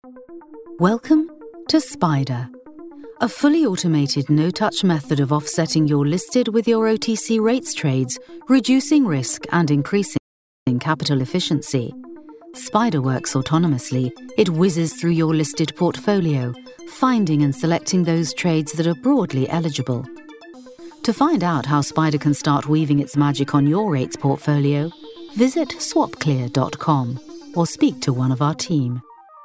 Welcome to Spider, a fully automated no-touch method of offsetting your listed with your OTC rates trades, reducing risk and increasing capital efficiency. Spider works autonomously. It whizzes through your listed portfolio, finding and selecting those trades that are broadly eligible. To find out how Spider can start weaving its magic on your rates portfolio, visit swapclear.com or speak to one of our team.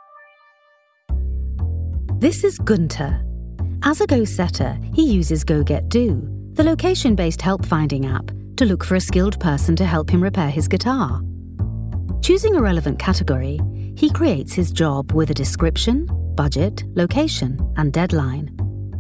This is Gunter. As a go-setter, he uses GoGetDo, the location-based help-finding app, to look for a skilled person to help him repair his guitar. Choosing a relevant category, he creates his job with a description, budget, location, and deadline.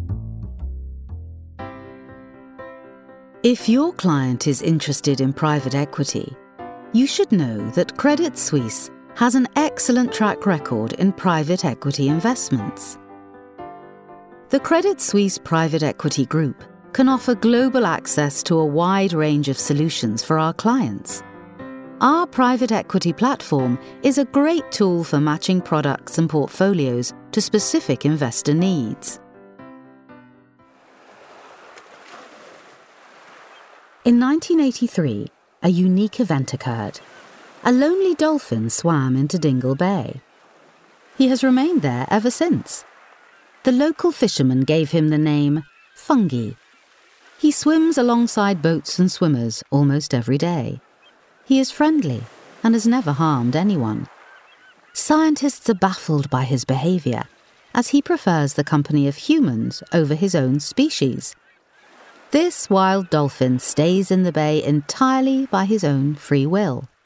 If your client is interested in private equity, you should know that Credit Suisse has an excellent track record in private equity investments. The Credit Suisse Private Equity Group can offer global access to a wide range of solutions for our clients. Our private equity platform is a great tool for matching products and portfolios to specific investor needs. In 1983, a unique event occurred. A lonely dolphin swam into Dingle Bay. He has remained there ever since. The local fishermen gave him the name Fungi. He swims alongside boats and swimmers almost every day. He is friendly and has never harmed anyone. Scientists are baffled by his behaviour, as he prefers the company of humans over his own species. This wild dolphin stays in the bay entirely by his own free will.